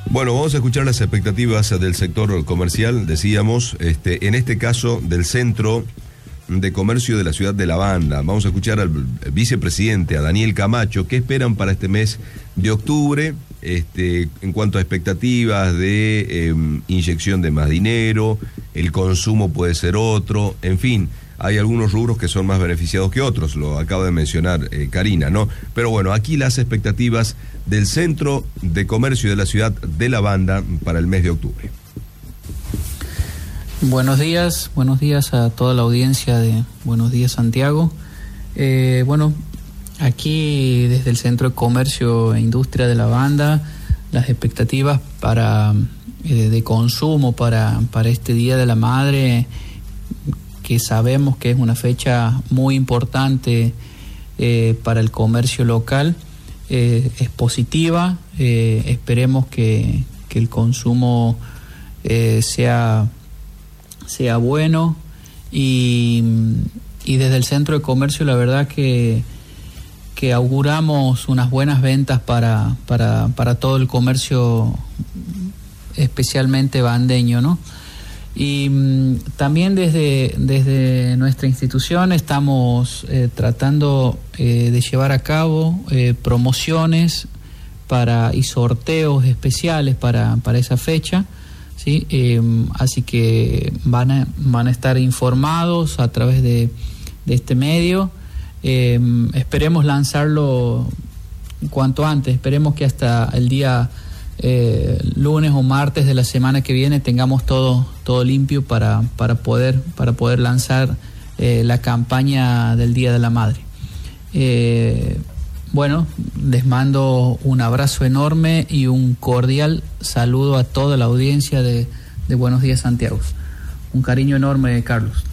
Bueno, vamos a escuchar las expectativas del sector comercial, decíamos, en este caso del Centro de Comercio de la ciudad de La Banda. Vamos a escuchar al vicepresidente, a Daniel Camacho, qué esperan para este mes de octubre, en cuanto a expectativas de inyección de más dinero, el consumo puede ser otro, en fin. Hay algunos rubros que son más beneficiados que otros, lo acaba de mencionar Karina, ¿no? Pero bueno, aquí las expectativas del Centro de Comercio de la ciudad de La Banda para el mes de octubre. Buenos días a toda la audiencia de Buenos Días Santiago. Bueno, aquí desde el Centro de Comercio e Industria de La Banda, las expectativas de consumo para este Día de la Madre, que sabemos que es una fecha muy importante para el comercio local, es positiva. Esperemos que el consumo sea bueno y desde el Centro de Comercio la verdad que auguramos unas buenas ventas para todo el comercio, especialmente bandeño, ¿no? Y también desde nuestra institución estamos tratando de llevar a cabo promociones y sorteos especiales para esa fecha, ¿sí? Así que van a estar informados a través de este medio. Esperemos lanzarlo cuanto antes. Esperemos que hasta el día lunes o martes de la semana que viene tengamos todo limpio para poder lanzar la campaña del Día de la Madre. Bueno, les mando un abrazo enorme y un cordial saludo a toda la audiencia de Buenos Días Santiago. Un cariño enorme, Carlos.